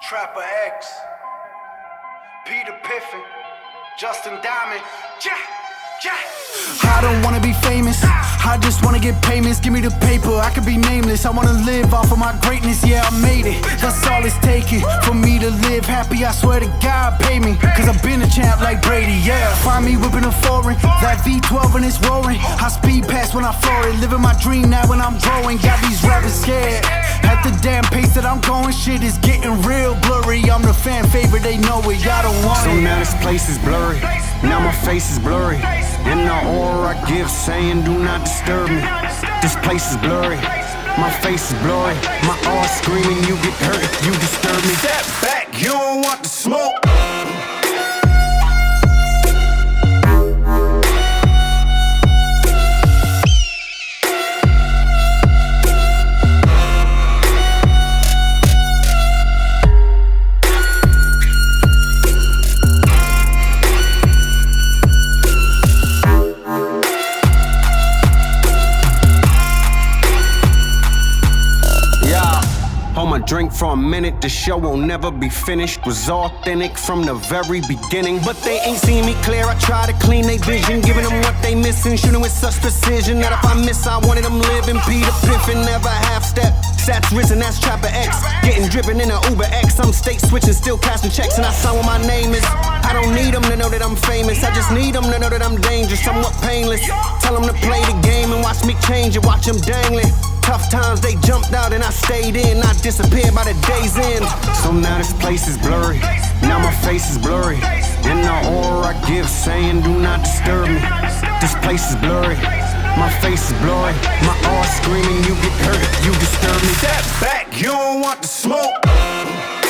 Trapper X, Peter Piffin, Justin Diamond, I don't wanna be famous, I just wanna get payments. Give me the paper, I could be nameless. I wanna live off of my greatness, yeah, I made it. That's all it's taking for me to live happy. I swear to God, pay me, cause I've been a champ like Brady, yeah. Find me whipping a foreign, that V12 and it's roaring. I speed past when I floor it, living my dream now when I'm growing. Got these rappers scared, at the damn pace that I'm going, shit is getting real blurry. I'm the fan favorite, they know it, y'all don't want it. So now this place is blurry, now my face is blurry, and the aura I give saying do not disturb me. This place is blurry, my face is blurry, my aura screaming you get hurt if you disturb me. Step back, you don't want the smoke. Hold my drink for a minute, the show will never be finished. Was authentic from the very beginning, but they ain't seen me clear. I try to clean their vision, giving them what they missing. Shooting with such precision that if I miss, I wanted them living. Peter Piffin, never half-step. Sats risen, that's Trapper X. Getting driven in a Uber X. I'm state switching, still casting checks, and I sign what my name is. I don't need them to know that I'm famous, I just need them to know that I'm dangerous, somewhat painless. Tell them to play the game and watch me change it, watch them dangling. Tough times, they jumped out and I stayed in. I disappeared by the day's end. So now this place is blurry, now my face is blurry, and the aura I give saying do not disturb me. This place is blurry, my face is blurry, my aura screaming you get hurt if you disturb me. Step back, you don't want the smoke.